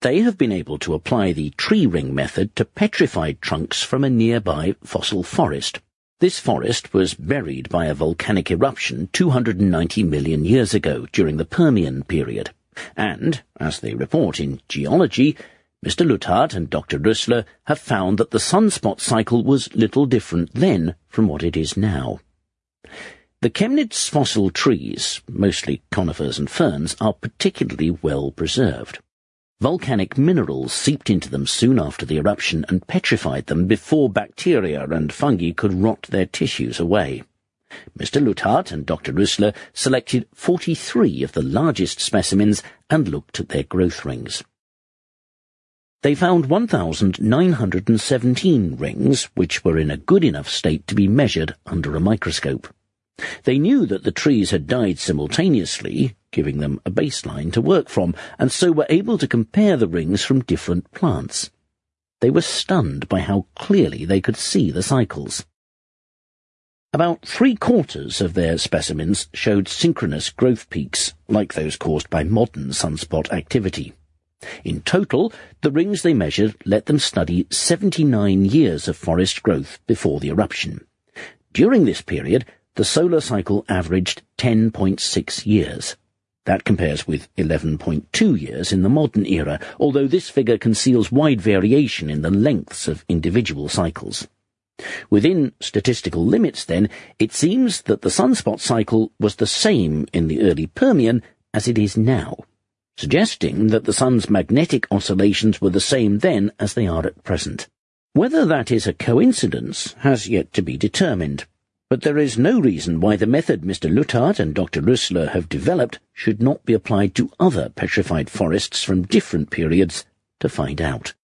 They have been able to apply the tree ring method to petrified trunks from a nearby fossil forest. This forest was buried by a volcanic eruption 290 million years ago during the Permian period. And, as they report in Geology, Mr. Luthardt and Dr. Rössler have found that the sunspot cycle was little different then from what it is now. The Chemnitz fossil trees, mostly conifers and ferns, are particularly well preserved. Volcanic minerals seeped into them soon after the eruption and petrified them before bacteria and fungi could rot their tissues away. Mr. Luthardt and Dr. Rössler selected 43 of the largest specimens and looked at their growth rings. They found 1,917 rings, which were in a good enough state to be measured under a microscope. They knew that the trees had died simultaneously, giving them a baseline to work from, and so were able to compare the rings from different plants. They were stunned by how clearly they could see the cycles. About 3/4 of their specimens showed synchronous growth peaks, like those caused by modern sunspot activity. In total, the rings they measured let them study 79 years of forest growth before the eruption. During this period, the solar cycle averaged 10.6 years. That compares with 11.2 years in the modern era, although this figure conceals wide variation in the lengths of individual cycles. Within statistical limits, then, it seems that the sunspot cycle was the same in the early Permian as it is now, suggesting that the sun's magnetic oscillations were the same then as they are at present. Whether that is a coincidence has yet to be determined, but there is no reason why the method Mr. Luthardt and Dr. Rössler have developed should not be applied to other petrified forests from different periods to find out.